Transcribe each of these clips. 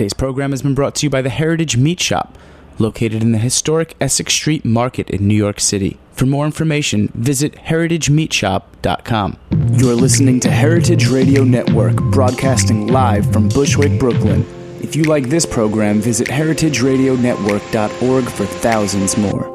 Today's program has been brought to you by the Heritage Meat Shop, located in the historic Essex Street Market in New York City. For more information, visit heritagemeatshop.com. You're listening to Heritage Radio Network, broadcasting live from Bushwick, Brooklyn. If you like this program, visit heritageradionetwork.org for thousands more.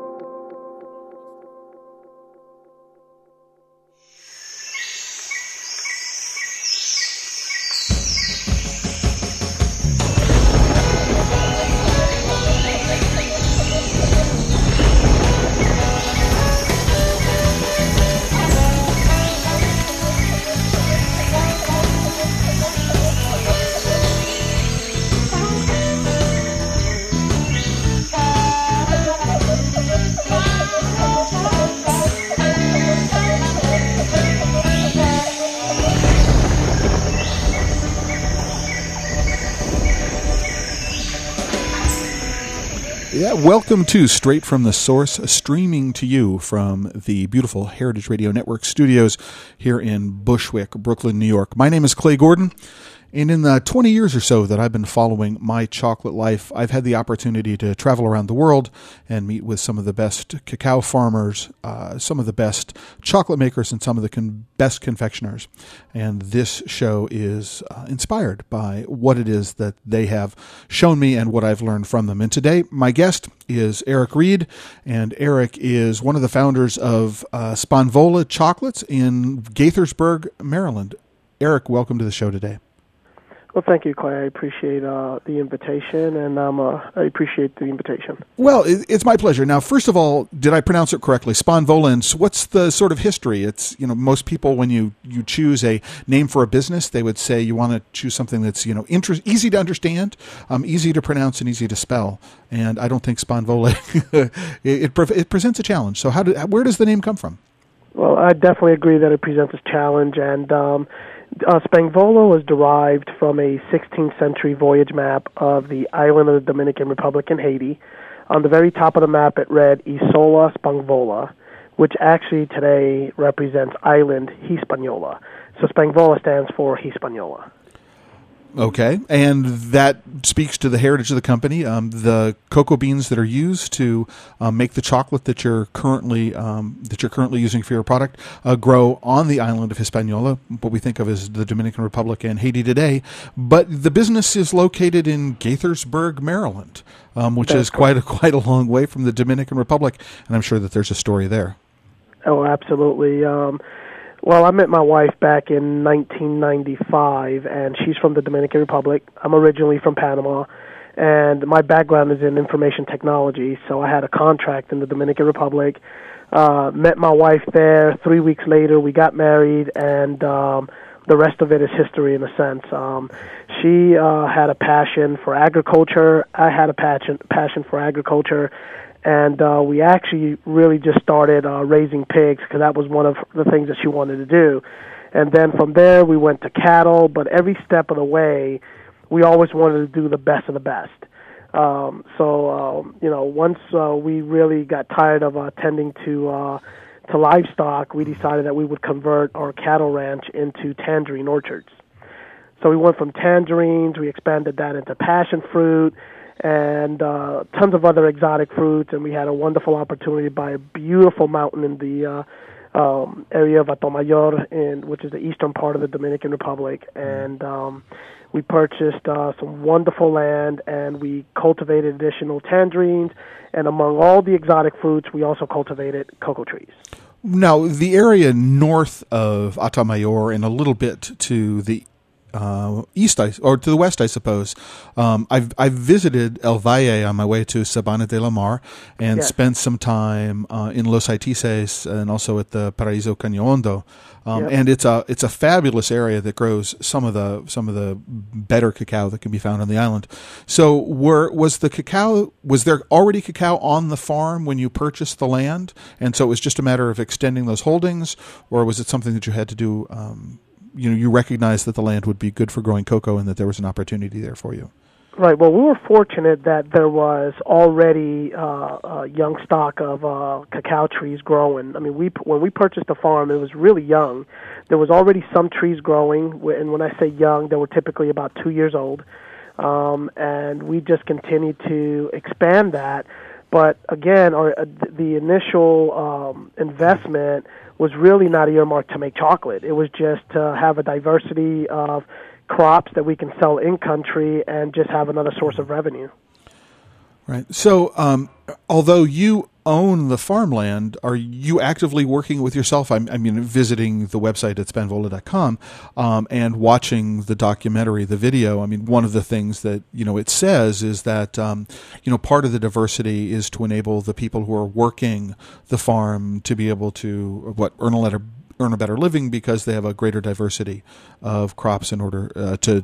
Welcome to Straight from the Source, streaming to you from the beautiful Heritage Radio Network studios here in Bushwick, Brooklyn, New York. My name is Clay Gordon, and in the 20 years or so that I've been following my chocolate life, I've had the opportunity to travel around the world and meet with some of the best cacao farmers, some of the best chocolate makers, and some of the best confectioners. And this show is inspired by what it is that they have shown me and what I've learned from them. And today, my guest is Eric Reed, and Eric is one of the founders of Spanvola Chocolates in Gaithersburg, Maryland. Eric, welcome to the show today. Well, thank you, Clay. I appreciate the invitation, and I appreciate the invitation. Well, it's my pleasure. Now, first of all, did I pronounce it correctly? Spanvola, and what's the sort of history? It's, most people, when you choose a name for a business, they would say you want to choose something that's, easy to understand, easy to pronounce, and easy to spell. And I don't think Spanvola, it presents a challenge. So where does the name come from? Well, I definitely agree that it presents a challenge, and Spanvola was derived from a 16th century voyage map of the island of the Dominican Republic in Haiti. On the very top of the map, it read Isola Spanvola, which actually today represents island Hispaniola. So Spanvola stands for Hispaniola. Okay, and that speaks to the heritage of the company. The cocoa beans that are used to make the chocolate that you're currently using for your product grow on the island of Hispaniola, what we think of as the Dominican Republic and Haiti today. But the business is located in Gaithersburg, Maryland, which is quite a long way from the Dominican Republic, and I'm sure that there's a story there. Oh, absolutely. Well, I met my wife back in 1995, and she's from the Dominican Republic. I'm originally from Panama, and my background is in information technology, so I had a contract in the Dominican Republic. Met my wife there. 3 weeks later, we got married, and the rest of it is history in a sense. She had a passion for agriculture. I had a passion for agriculture. And we actually really just started raising pigs because that was one of the things that she wanted to do. And then from there, we went to cattle, but every step of the way, we always wanted to do the best of the best. Once we really got tired of tending to livestock, we decided that we would convert our cattle ranch into tangerine orchards. So we went from tangerines, we expanded that into passion fruit, and tons of other exotic fruits, and we had a wonderful opportunity to buy a beautiful mountain in the area of Atomayor, which is the eastern part of the Dominican Republic, and we purchased some wonderful land, and we cultivated additional tangerines, and among all the exotic fruits, we also cultivated cocoa trees. Now, the area north of Atomayor and a little bit to the east, or to the west, I suppose. I've visited El Valle on my way to Sabana de la Mar and spent some time in Los Haitises and also at the Paraíso Caño Hondo. And it's a fabulous area that grows some of the better cacao that can be found on the island. So was there already cacao on the farm when you purchased the land, and so it was just a matter of extending those holdings, or was it something that you had to do? You recognized that the land would be good for growing cocoa and that there was an opportunity there for you. Right. Well, we were fortunate that there was already a young stock of cacao trees growing. I mean, when we purchased the farm, it was really young. There was already some trees growing, and when I say young, they were typically about 2 years old. and we just continue to expand that. But again, the initial investment was really not earmarked to make chocolate. It was just to have a diversity of crops that we can sell in country and just have another source of revenue. Right. So, although you own the farmland, are you actively working with yourself? I mean, visiting the website at spanvola.com and watching the documentary, the video. I mean, one of the things that, it says is that, part of the diversity is to enable the people who are working the farm to be able to, earn a better living because they have a greater diversity of crops in order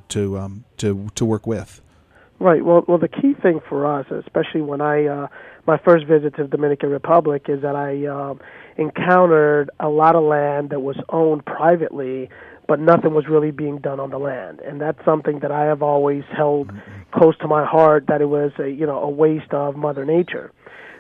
to work with. Right. Well, the key thing for us, especially when my first visit to the Dominican Republic, is that I encountered a lot of land that was owned privately, but nothing was really being done on the land, and that's something that I have always held close to my heart. That it was a waste of Mother Nature.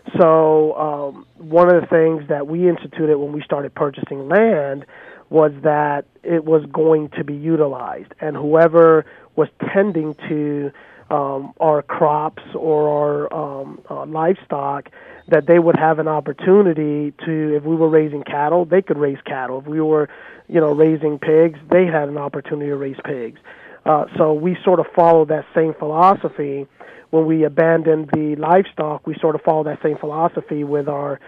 So one of the things that we instituted when we started purchasing land was that it was going to be utilized, and whoever was tending to our crops or our livestock, that they would have an opportunity to, if we were raising cattle, they could raise cattle. If we were, raising pigs, they had an opportunity to raise pigs. So we sort of followed that same philosophy. When we abandoned the livestock, we sort of followed that same philosophy with our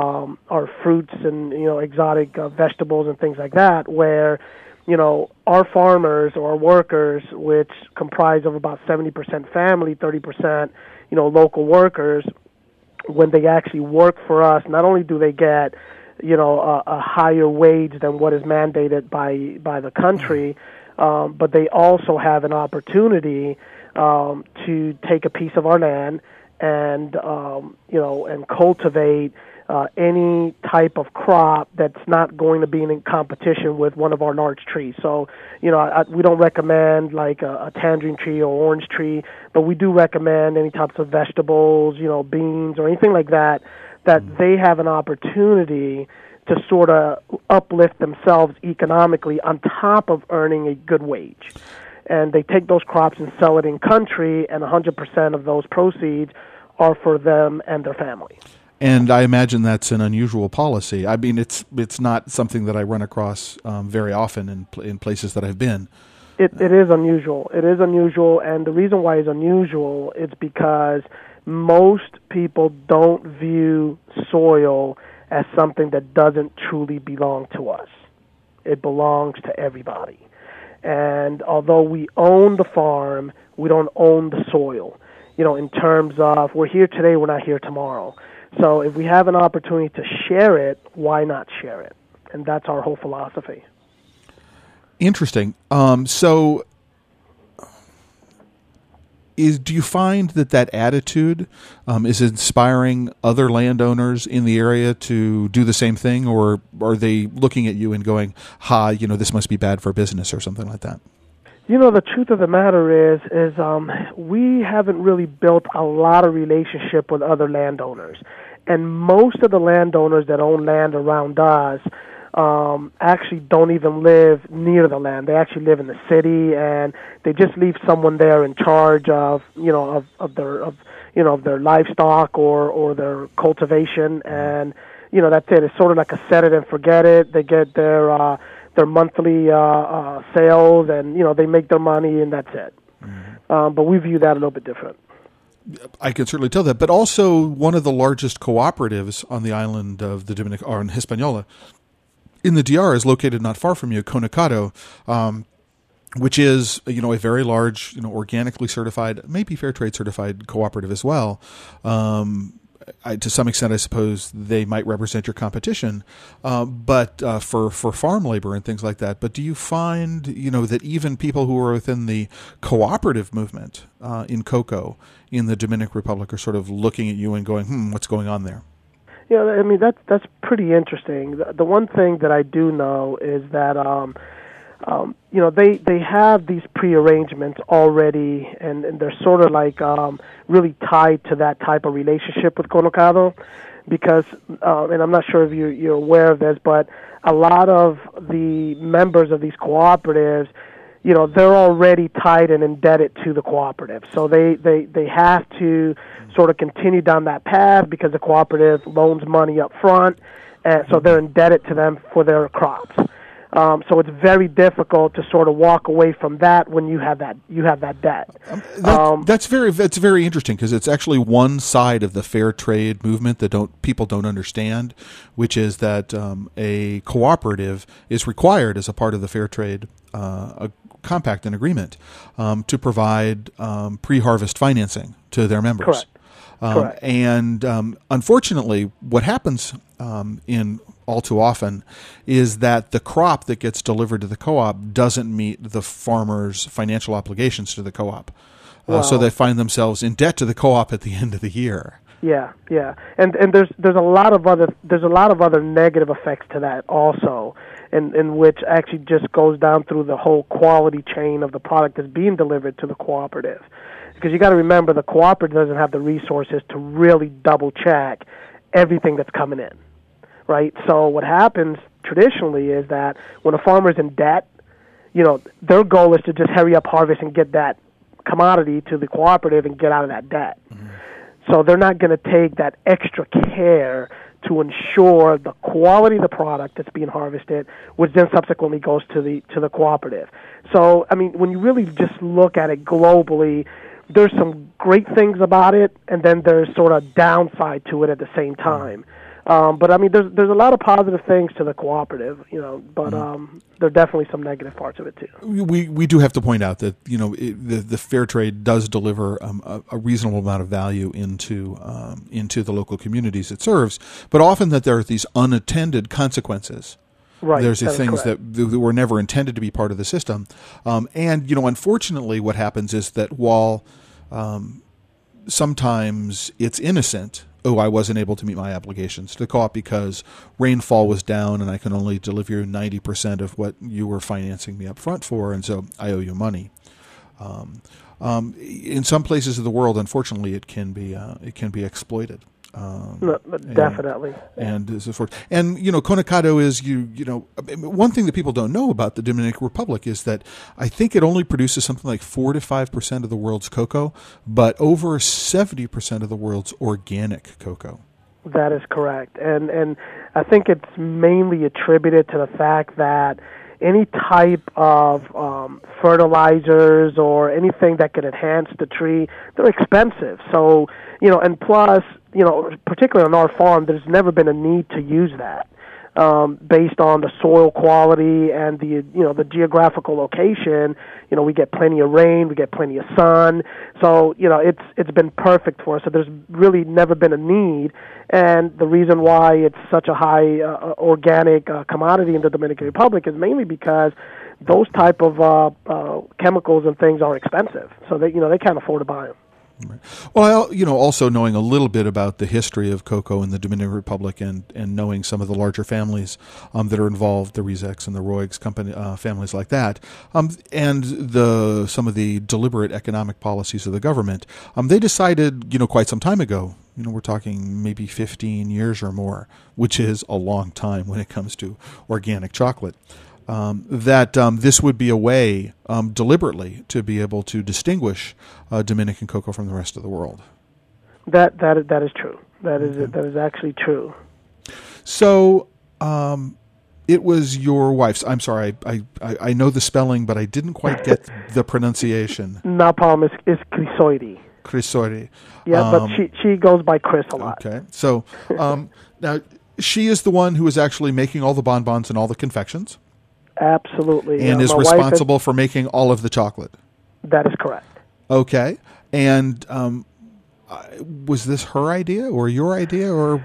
fruits and, exotic vegetables and things like that, where our farmers or our workers, which comprise of about 70% family, 30%, local workers, when they actually work for us, not only do they get, a higher wage than what is mandated by the country, but they also have an opportunity to take a piece of our land and, and cultivate any type of crop that's not going to be in competition with one of our large trees. So, we don't recommend like a tangerine tree or orange tree, but we do recommend any types of vegetables, beans or anything like that they have an opportunity to sort of uplift themselves economically on top of earning a good wage. And they take those crops and sell it in country, and 100% of those proceeds are for them and their family. And I imagine that's an unusual policy. I mean, it's not something that I run across very often in places that I've been. It is unusual. It is unusual, and the reason why it's unusual is because most people don't view soil as something that doesn't truly belong to us. It belongs to everybody. And although we own the farm, we don't own the soil. In terms of we're here today, we're not here tomorrow. So if we have an opportunity to share it, why not share it? And that's our whole philosophy. Interesting. So do you find that attitude is inspiring other landowners in the area to do the same thing, or are they looking at you and going, this must be bad for business or something like that? The truth of the matter is we haven't really built a lot of relationship with other landowners. And most of the landowners that own land around us actually don't even live near the land. They actually live in the city, and they just leave someone there in charge of their livestock or their cultivation, and that's it. It's sort of like a set it and forget it. They get their monthly sales, and they make their money, and that's it. Mm-hmm. But we view that a little bit different. I can certainly tell that. But also one of the largest cooperatives on the island of the Dominican, or in Hispaniola, in the DR, is located not far from you, Conecado, which is a very large, organically certified, maybe fair trade certified cooperative as well. To some extent, I suppose they might represent your competition, but for farm labor and things like that. But do you find that even people who are within the cooperative movement in cocoa in the Dominican Republic are sort of looking at you and going, what's going on there? I mean that's pretty interesting. The one thing that I do know is that they have these prearrangements already, and they're sort of like really tied to that type of relationship with Conecado, because and I'm not sure if you're aware of this, but a lot of the members of these cooperatives, they're already tied and indebted to the cooperative. So they have to sort of continue down that path because the cooperative loans money up front, and so they're indebted to them for their crops. So it's very difficult to sort of walk away from that when you have that debt. That's very interesting, because it's actually one side of the fair trade movement that people don't understand, which is that a cooperative is required as a part of the fair trade a compact and agreement to provide pre-harvest financing to their members. Correct. And unfortunately, what happens in all too often is that the crop that gets delivered to the co-op doesn't meet the farmer's financial obligations to the co-op. So they find themselves in debt to the co-op at the end of the year. Yeah, and there's a lot of other negative effects to that also, in which actually just goes down through the whole quality chain of the product that's being delivered to the cooperative. Because you got to remember, the cooperative doesn't have the resources to really double check everything that's coming in, right? So what happens traditionally is that when a farmer's in debt, their goal is to just hurry up harvest and get that commodity to the cooperative and get out of that debt. Mm-hmm. So they're not going to take that extra care to ensure the quality of the product that's being harvested, which then subsequently goes to the cooperative. So, I mean, when you really just look at it globally, there's some great things about it, and then there's sort of downside to it at the same time. But I mean, there's a lot of positive things to the cooperative, but there are definitely some negative parts of it too. We do have to point out that the fair trade does deliver a reasonable amount of value into the local communities it serves, but often that there are these unattended consequences. Right, there's these things that were never intended to be part of the system, and unfortunately, what happens is that while sometimes it's innocent. Oh, I wasn't able to meet my obligations to the co-op because rainfall was down and I can only deliver you 90% of what you were financing me up front for, and so I owe you money. In some places of the world, unfortunately, it can be exploited. Definitely. And so forth. And, Conecado is, one thing that people don't know about the Dominican Republic is that I think it only produces something like 4 to 5% of the world's cocoa, but over 70% of the world's organic cocoa. That is correct. And I think it's mainly attributed to the fact that any type of fertilizers or anything that could enhance the tree, they're expensive. So, and plus, particularly on our farm, there's never been a need to use that based on the soil quality and the geographical location. We get plenty of rain, we get plenty of sun. So, it's been perfect for us. So there's really never been a need. And the reason why it's such a high organic commodity in the Dominican Republic is mainly because those type of chemicals and things are expensive. So they can't afford to buy them. Right. Well, also knowing a little bit about the history of cocoa in the Dominican Republic and knowing some of the larger families that are involved, the Rezecs and the Roigs company families like that, and some of the deliberate economic policies of the government, they decided, quite some time ago, we're talking maybe 15 years or more, which is a long time when it comes to organic chocolate. That this would be a way deliberately to be able to distinguish Dominican cocoa from the rest of the world. That is true. That is actually true. So it was your wife's. I'm sorry, I know the spelling, but I didn't quite get the pronunciation. No problem. It's Chrysoide. Chrysoide. Yeah, but she goes by Chris a lot. Okay. So now she is the one who is actually making all the bonbons and all the confections. Absolutely. And is responsible for making all of the chocolate. That is correct. Okay. And was this her idea or your idea, or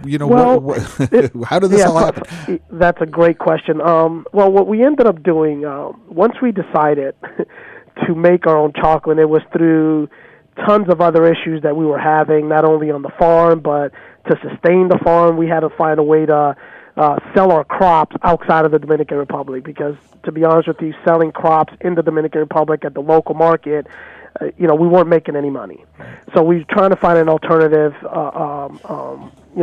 how did this all happen? That's a great question. Well, what we ended up doing once we decided to make our own chocolate, it was through tons of other issues that we were having, not only on the farm, but to sustain the farm, we had to find a way to sell our crops outside of the Dominican Republic, because, to be honest with you, selling crops in the Dominican Republic at the local market, we weren't making any money. So we were trying to find an alternative,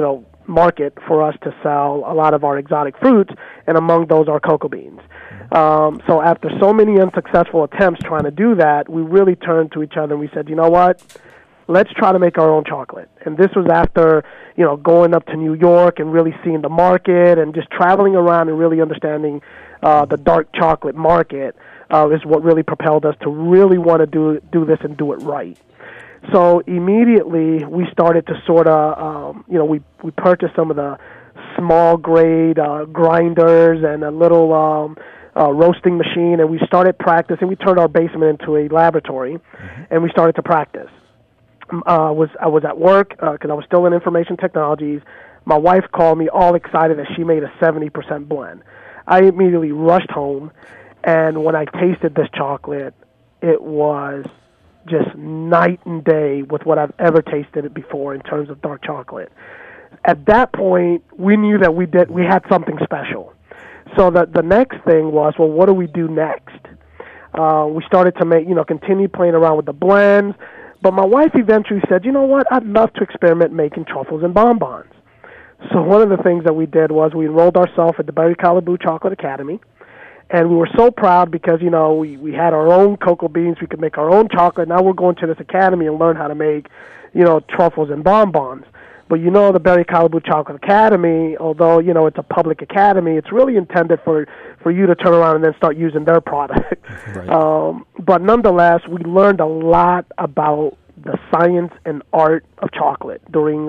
market for us to sell a lot of our exotic fruits, and among those are cocoa beans. So after so many unsuccessful attempts trying to do that, we really turned to each other and we said, you know what? Let's try to make our own chocolate. And this was after, going up to New York and really seeing the market and just traveling around and really understanding the dark chocolate market is what really propelled us to really want to do this and do it right. So immediately we started to sort of, we purchased some of the small grade grinders and a little roasting machine, and we started practicing. We turned our basement into a laboratory, and we started to practice. I was at work because I was still in information technologies. My wife called me all excited that she made a 70% blend. I immediately rushed home, and when I tasted this chocolate, it was just night and day with what I've ever tasted it before in terms of dark chocolate. At that point, we knew that we had something special. So the next thing was, well, what do we do next? We started to continue playing around with the blends. But my wife eventually said, you know what, I'd love to experiment making truffles and bonbons. So one of the things that we did was we enrolled ourselves at the Berry Caliboo Chocolate Academy. And we were so proud because, we had our own cocoa beans. We could make our own chocolate. Now we're going to this academy and learn how to make, truffles and bonbons. But the Berry Caliboo Chocolate Academy, although, it's a public academy, it's really intended for you to turn around and then start using their product. Right. But nonetheless, we learned a lot about the science and art of chocolate during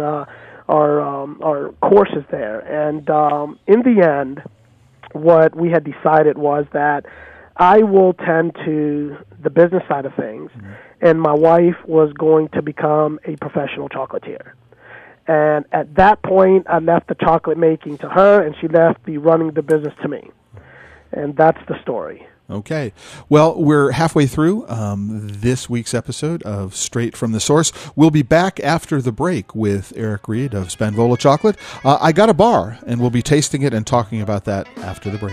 our courses there. And in the end, what we had decided was that I will tend to the business side of things, and my wife was going to become a professional chocolatier. And at that point, I left the chocolate making to her, and she left the running the business to me. And that's the story. Okay. Well, we're halfway through this week's episode of Straight from the Source. We'll be back after the break with Eric Reed of Spanvola Chocolate. I got a bar, and we'll be tasting it and talking about that after the break.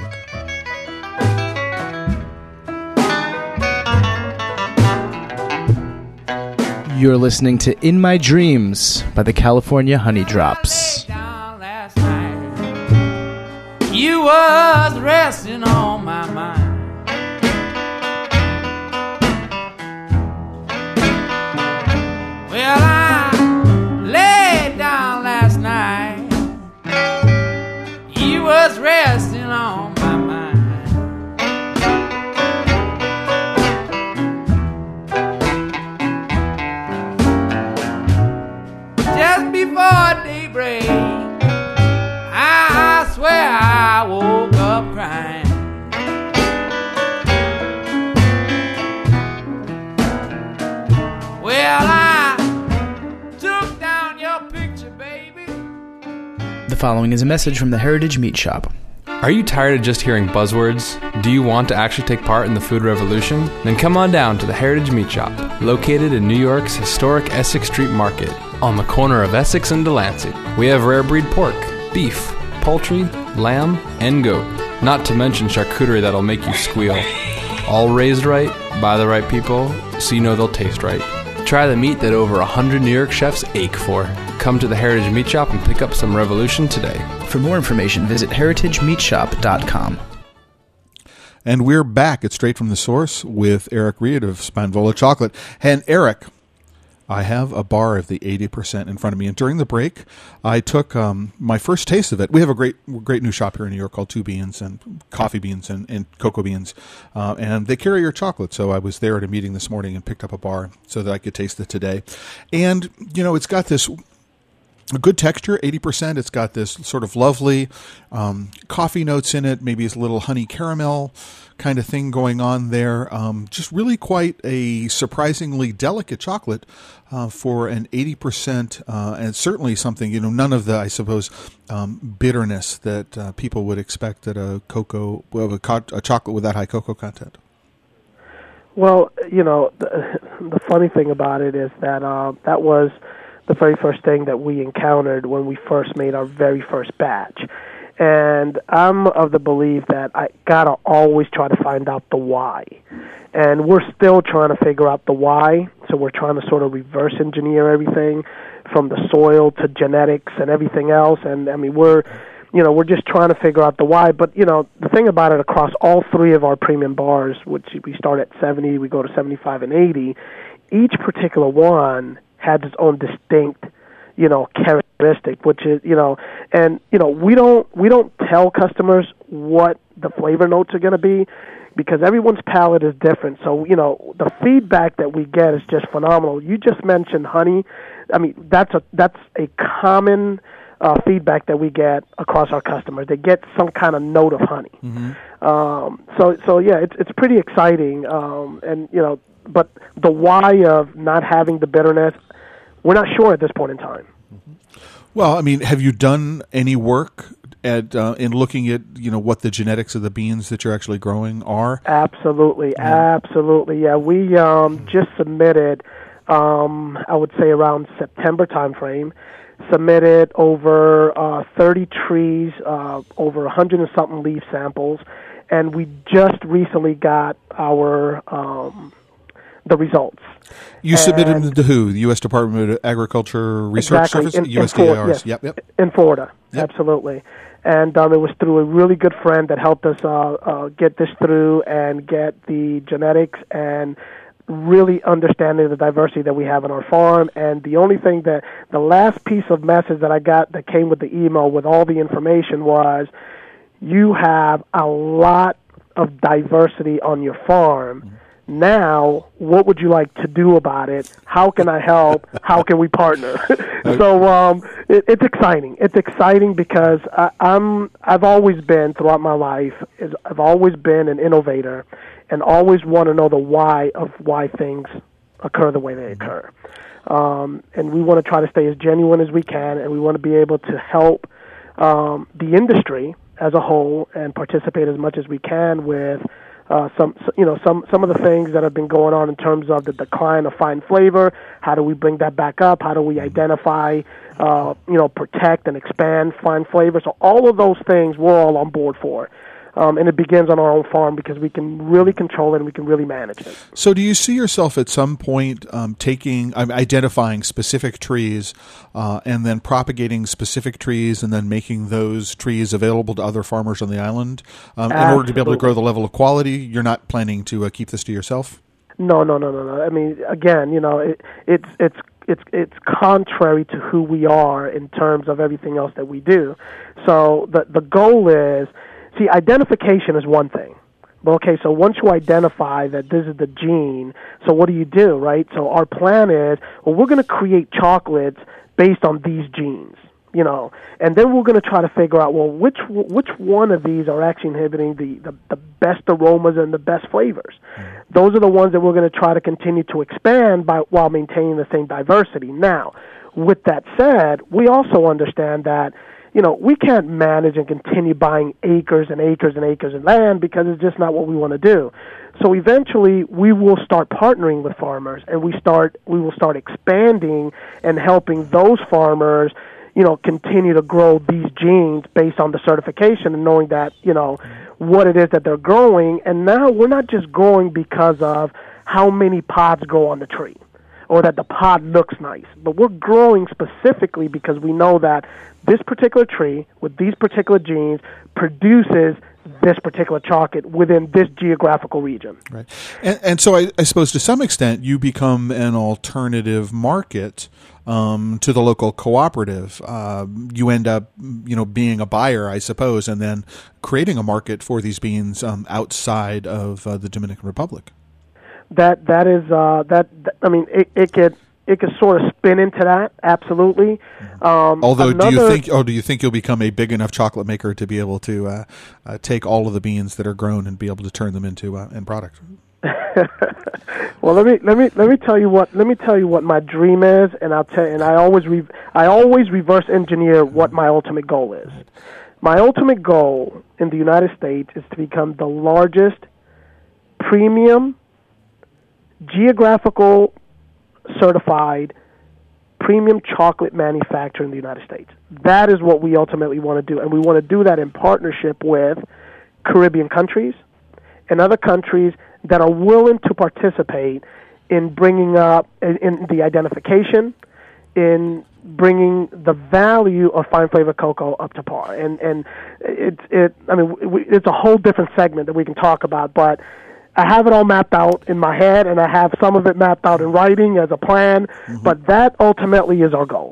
You're listening to In My Dreams by the California Honey Drops. You was resting on my mind. Well, I laid down last night. You was resting on my mind. Just before daybreak, I swear I woke up crying. Well, I took down your picture, baby. The following is a message from the Heritage Meat Shop. Are you tired of just hearing buzzwords? Do you want to actually take part in the food revolution? Then come on down to the Heritage Meat Shop, located in New York's historic Essex Street Market, on the corner of Essex and Delancey. We have rare breed pork, beef, poultry, lamb, and goat. Not to mention charcuterie that'll make you squeal. All raised right, by the right people, so you know they'll taste right. Try the meat that over 100 New York chefs ache for. Come to the Heritage Meat Shop and pick up some revolution today. For more information, visit heritagemeatshop.com. And we're back at Straight from the Source with Eric Reed of Spanvola Chocolate. And Eric, I have a bar of the 80% in front of me. And during the break, I took my first taste of it. We have a great new shop here in New York called Two Beans, and coffee beans and cocoa beans. And they carry your chocolate. So I was there at a meeting this morning and picked up a bar so that I could taste it today. And, it's got this a good texture, 80%. It's got this sort of lovely coffee notes in it, maybe a little honey caramel kind of thing going on there. Just really quite a surprisingly delicate chocolate for an 80%, and certainly something, none of the, I suppose, bitterness that people would expect at a chocolate with that high cocoa content. Well, the funny thing about it is that that was the very first thing that we encountered when we first made our very first batch. And I'm of the belief that I gotta always try to find out the why. And we're still trying to figure out the why, so we're trying to sort of reverse engineer everything from the soil to genetics and everything else. And I mean, we're just trying to figure out the why. But, the thing about it, across all three of our premium bars, which we start at 70, we go to 75 and 80, each particular one has its own distinct, characteristic, which is, and, we don't tell customers what the flavor notes are going to be, because everyone's palate is different. So, the feedback that we get is just phenomenal. You just mentioned honey. I mean, that's a common feedback that we get across our customers. They get some kind of note of honey. So yeah, it's pretty exciting. But the why of not having the bitterness, we're not sure at this point in time. Well, I mean, have you done any work in looking at what the genetics of the beans that you're actually growing are? Absolutely. Yeah. We just submitted, I would say around September timeframe, submitted over 30 trees, over 100 and something leaf samples, and we just recently got our the results. You submitted them to who? The U.S. Department of Agriculture Research Service? USDAR. Yes. Yep. In Florida. Yep. Absolutely. And it was through a really good friend that helped us get this through and get the genetics and really understanding the diversity that we have on our farm. And the only thing that, the last piece of message that I got that came with the email with all the information was, you have a lot of diversity on your farm. Now, what would you like to do about it? How can I help? How can we partner? So it's exciting. It's exciting because I've always been, throughout my life, I've always been an innovator and always want to know the why of why things occur the way they occur. And we want to try to stay as genuine as we can, and we want to be able to help the industry as a whole and participate as much as we can with some of the things that have been going on in terms of the decline of fine flavor. How do we bring that back up? How do we identify, protect and expand fine flavor? So all of those things we're all on board for. And it begins on our own farm because we can really control it and we can really manage it. So do you see yourself at some point identifying specific trees and then propagating specific trees and then making those trees available to other farmers on the island in order to be able to grow the level of quality? You're not planning to keep this to yourself? No. I mean, again, it's contrary to who we are in terms of everything else that we do. So the goal is, see, identification is one thing. But okay, so once you identify that this is the gene, so what do, right? So our plan is, well, we're going to create chocolates based on these genes, and then we're going to try to figure out, well, which one of these are actually inhibiting the best aromas and the best flavors. Those are the ones that we're going to try to continue to expand while maintaining the same diversity. Now, with that said, we also understand that we can't manage and continue buying acres and acres and acres of land because it's just not what we want to do. So eventually we will start partnering with farmers, and we will start expanding and helping those farmers, continue to grow these genes based on the certification and knowing that, what it is that they're growing. And now we're not just growing because of how many pods grow on the tree or that the pod looks nice, but we're growing specifically because we know that this particular tree with these particular genes produces this particular chocolate within this geographical region. Right. And so I suppose to some extent you become an alternative market to the local cooperative. You end up, being a buyer, I suppose, and then creating a market for these beans outside of the Dominican Republic. It could sort of spin into that, absolutely. Although, do you think you'll become a big enough chocolate maker to be able to take all of the beans that are grown and be able to turn them into end product? Well, let me tell you what my dream is, and I always reverse engineer what my ultimate goal is. My ultimate goal in the United States is to become the largest premium geographical certified premium chocolate manufacturer in the United States. That is what we ultimately want to do, and we want to do that in partnership with Caribbean countries and other countries that are willing to participate in bringing up in the identification, in bringing the value of fine flavor cocoa up to par. And it's a whole different segment that we can talk about, but I have it all mapped out in my head, and I have some of it mapped out in writing as a plan, but that ultimately is our goal.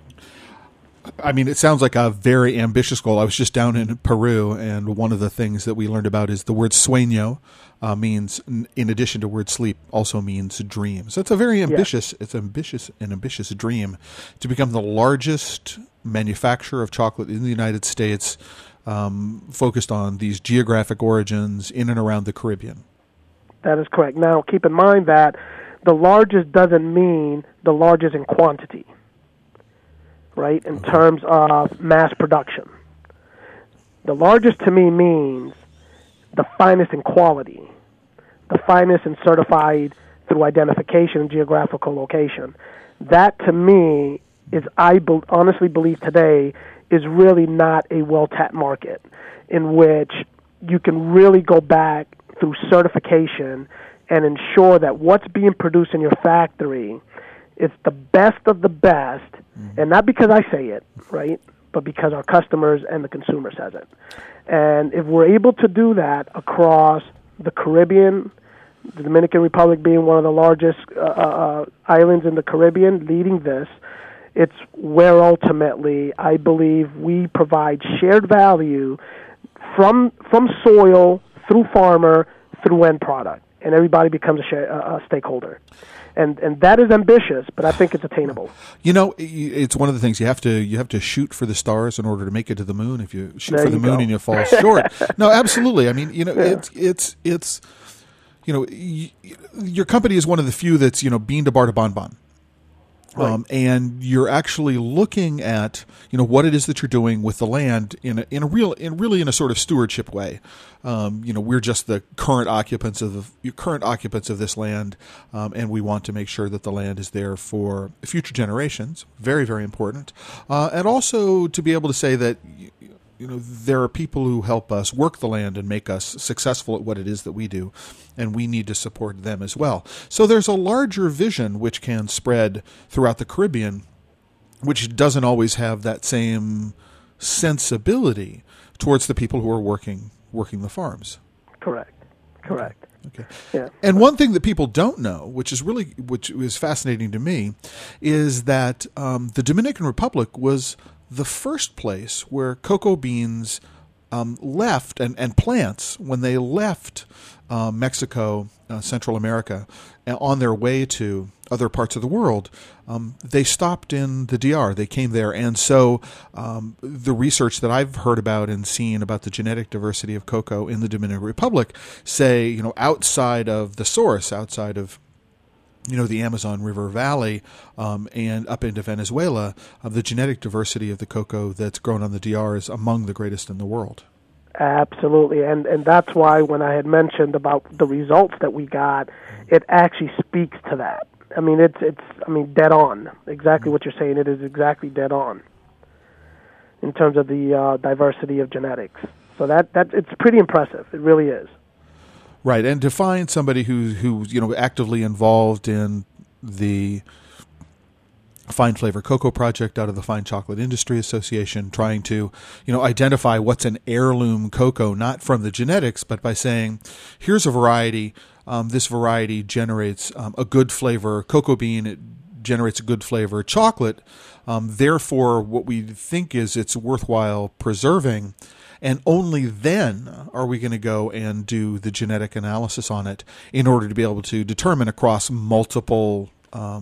I mean, it sounds like a very ambitious goal. I was just down in Peru, and one of the things that we learned about is the word sueño means, in addition to word sleep, also means dream. So it's a very ambitious, ambitious dream to become the largest manufacturer of chocolate in the United States, focused on these geographic origins in and around the Caribbean. That is correct. Now, keep in mind that the largest doesn't mean the largest in quantity, right, in terms of mass production. The largest to me means the finest in quality, the finest and certified through identification and geographical location. That, to me, is, honestly believe today, is really not a well-tapped market in which you can really go back through certification and ensure that what's being produced in your factory is the best of the best, and not because I say it, right, but because our customers and the consumer says it. And if we're able to do that across the Caribbean, the Dominican Republic being one of the largest islands in the Caribbean, leading this, it's where ultimately I believe we provide shared value from soil through farmer through end product, and everybody becomes a stakeholder. And that is ambitious, but I think it's attainable. You know, it's one of the things you have to shoot for the stars in order to make it to the moon. If you shoot for the moon and you fall short, no, absolutely. I mean, you know, it's you know, your company is one of the few that's, you know, bean to bar to bonbon. Right. And you're actually looking at, you know, what it is that you're doing with the land in a sort of stewardship way. You know, we're just the current occupants of this land, and we want to make sure that the land is there for future generations. Very, very important, and also to be able to say that, you know, there are people who help us work the land and make us successful at what it is that we do, and we need to support them as well. So there's a larger vision which can spread throughout the Caribbean, which doesn't always have that same sensibility towards the people who are working the farms. Correct. Okay. Yeah. And one thing that people don't know, which is fascinating to me, is that the Dominican Republic was the first place where cocoa beans left, and plants, when they left Mexico, Central America, on their way to other parts of the world, they stopped in the DR. They came there. And so the research that I've heard about and seen about the genetic diversity of cocoa in the Dominican Republic say, you know, outside of the source, outside of, you know, the Amazon River Valley and up into Venezuela, the genetic diversity of the cocoa that's grown on the DR is among the greatest in the world. Absolutely, and that's why when I had mentioned about the results that we got, it actually speaks to that. I mean, it's dead on. Exactly what you're saying. It is exactly dead on in terms of the diversity of genetics. So that it's pretty impressive. It really is. Right, and to find somebody who's you know, actively involved in the Fine Flavor Cocoa Project out of the Fine Chocolate Industry Association, trying to, you know, identify what's an heirloom cocoa, not from the genetics, but by saying, here's a variety. This variety generates a good flavor cocoa bean. It generates a good flavor chocolate. Therefore, what we think is it's worthwhile preserving. And only then are we going to go and do the genetic analysis on it in order to be able to determine across multiple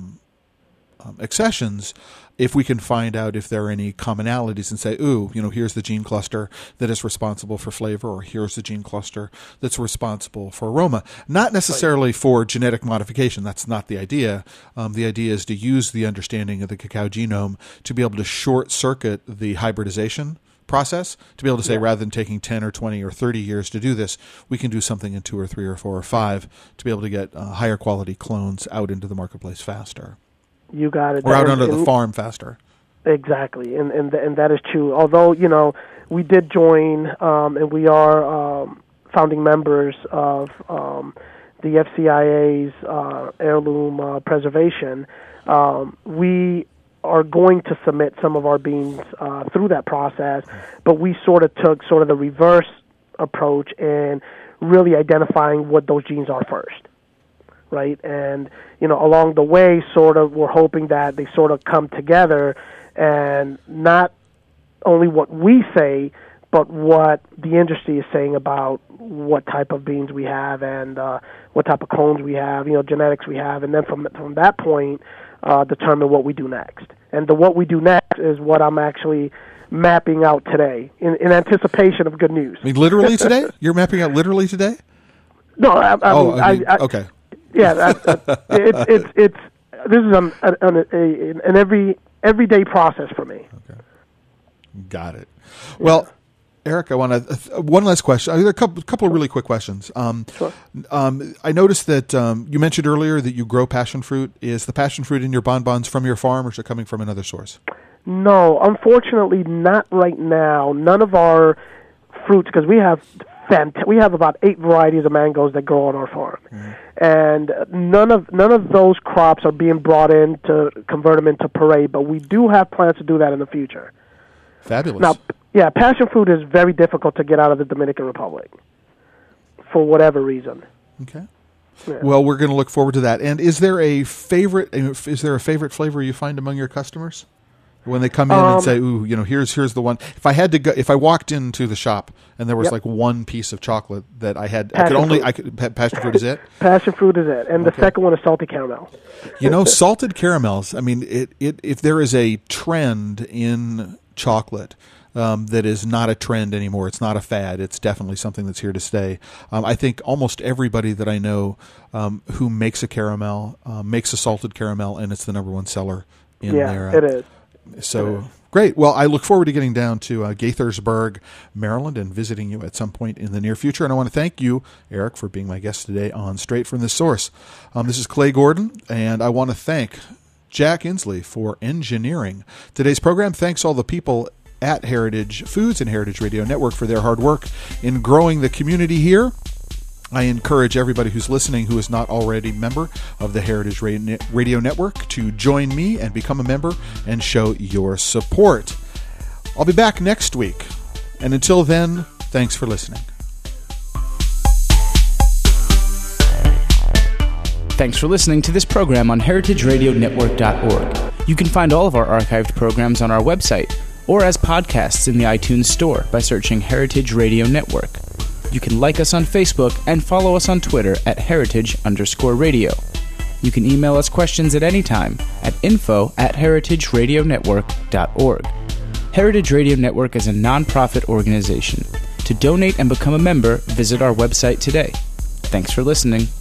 accessions if we can find out if there are any commonalities and say, ooh, you know, here's the gene cluster that is responsible for flavor, or here's the gene cluster that's responsible for aroma. Not necessarily for genetic modification. That's not the idea. The idea is to use the understanding of the cacao genome to be able to short circuit the hybridization process, to be able to say, rather than taking 10 or 20 or 30 years to do this, we can do something in 2 or 3 or 4 or 5 to be able to get higher quality clones out into the marketplace faster. You got it. We're out under the farm faster. Exactly, and that is true. Although, we did join, and we are founding members of the FCIA's heirloom preservation. We are going to submit some of our beans through that process, but we sort of took sort of the reverse approach and really identifying what those genes are first, right? And, along the way, sort of, we're hoping that they sort of come together and not only what we say, but what the industry is saying about what type of beans we have and what type of clones we have, genetics we have, and then from that point, determine what we do next. And what we do next is what I'm actually mapping out today in anticipation of good news. I mean, literally today? You're mapping out literally today? No, okay. Yeah, it's this is an everyday process for me. Okay, got it. Well, Eric, I want to one last question. A couple of really quick questions. Sure. I noticed that you mentioned earlier that you grow passion fruit. Is the passion fruit in your bonbons from your farm, or is it coming from another source? No, unfortunately, not right now. None of our fruits, because we have about 8 varieties of mangoes that grow on our farm, and none of those crops are being brought in to convert them into puree. But we do have plans to do that in the future. Fabulous. Now, yeah, passion fruit is very difficult to get out of the Dominican Republic for whatever reason. Okay. Yeah. Well, we're going to look forward to that. And is there a favorite flavor you find among your customers when they come in and say, "Ooh, here's the one"? If I walked into the shop and there was like one piece of chocolate that passion fruit is it? Passion fruit is it, and the second one is salted caramel. Salted caramels. I mean, if there is a trend in chocolate that is not a trend anymore, it's not a fad, it's definitely something that's here to stay. I think almost everybody that I know who makes a caramel makes a salted caramel, and it's the number one seller in there. It is. So great. Well, I look forward to getting down to Gaithersburg, Maryland, and visiting you at some point in the near future. And I want to thank you, Eric, for being my guest today on Straight from the Source. This is Clay Gordon, and I want to thank Jack Inslee for engineering today's program. Thanks all the people at Heritage Foods and Heritage Radio Network for their hard work in growing the community here. I encourage everybody who's listening who is not already a member of the Heritage Radio Network to join me and become a member and show your support. I'll be back next week. And until then, thanks for listening. Thanks for listening to this program on heritageradionetwork.org. You can find all of our archived programs on our website or as podcasts in the iTunes Store by searching Heritage Radio Network. You can like us on Facebook and follow us on Twitter at @heritage_radio. You can email us questions at any time at info@heritageradionetwork.org. Heritage Radio Network is a non-profit organization. To donate and become a member, visit our website today. Thanks for listening.